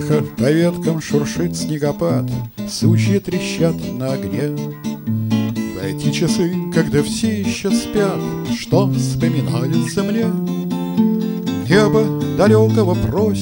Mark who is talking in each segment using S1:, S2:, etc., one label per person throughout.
S1: Тихо по веткам шуршит снегопад, сучья трещат на огне. В эти часы, когда все еще спят, что вспоминается мне? Небо далекого просит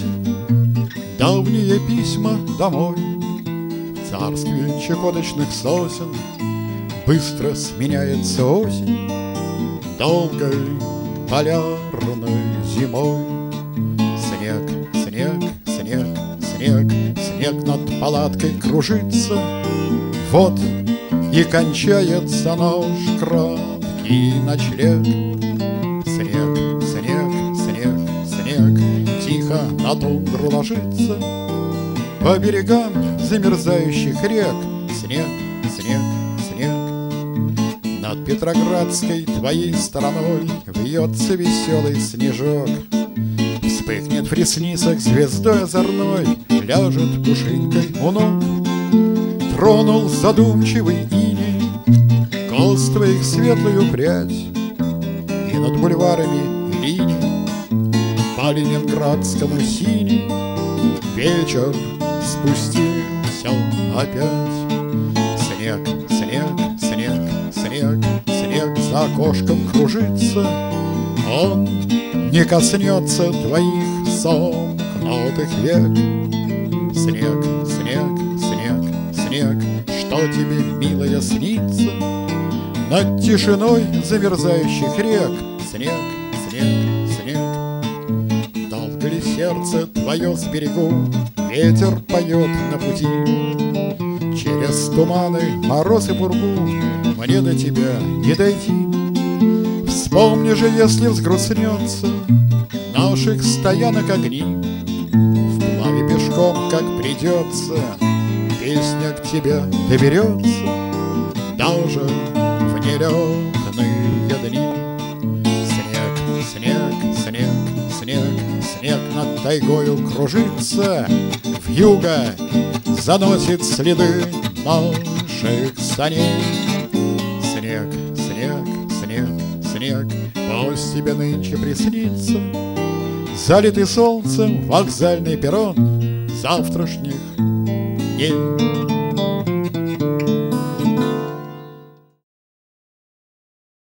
S1: давние письма домой. В царстве чахоточных сосен быстро сменяется осень долгой полярной зимой. Снег, снег, снег, снег, снег над палаткой кружится. Вот и кончается наш краткий ночлег. Снег, снег, снег, снег тихо на тундру ложится. По берегам замерзающих рек снег, снег, снег. Над Петроградской твоей стороной вьется веселый снежок. Вспыхнет в ресницах звездой озорной, ляжет пушинкой у ног. Тронул задумчивый иней кост твоих светлую прядь, и над бульварами линий по ленинградскому синий вечер спустился опять. Снег, снег, снег, снег, снег за окошком кружится. Он не коснется твоих сомкнутых век. Снег, снег, снег, снег, что тебе, милая, снится над тишиной замерзающих рек? Снег, снег, снег. Долго ли сердце твое с берегу ветер поет на пути? Через туманы, мороз и пургу мне до тебя не дойти. Вспомни же, если взгрустнется наших стоянок огни, вплаве пешком, как придется, песня к тебе доберется даже в нелетные дни. Снег, снег, снег, снег, снег над тайгою кружится. Вьюга заносит следы наших саней. Снег, снег, снег, снег, пусть тебе нынче приснится залитый солнцем вокзальный перрон завтрашних дней.